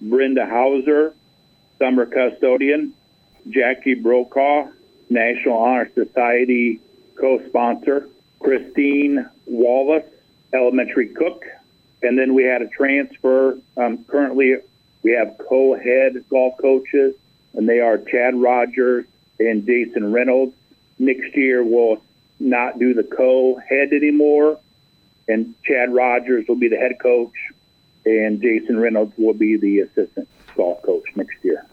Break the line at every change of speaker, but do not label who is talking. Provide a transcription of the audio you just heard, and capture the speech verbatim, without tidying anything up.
Brenda Hauser, summer custodian. Jackie Brokaw, National Honor Society co-sponsor. Christine Wallace, elementary cook. And then we had a transfer. Um, currently, we have co-head golf coaches, and they are Chad Rogers and Jason Reynolds. Next year, we'll not do the co-head anymore, and Chad Rogers will be the head coach, and Jason Reynolds will be the assistant golf coach next year.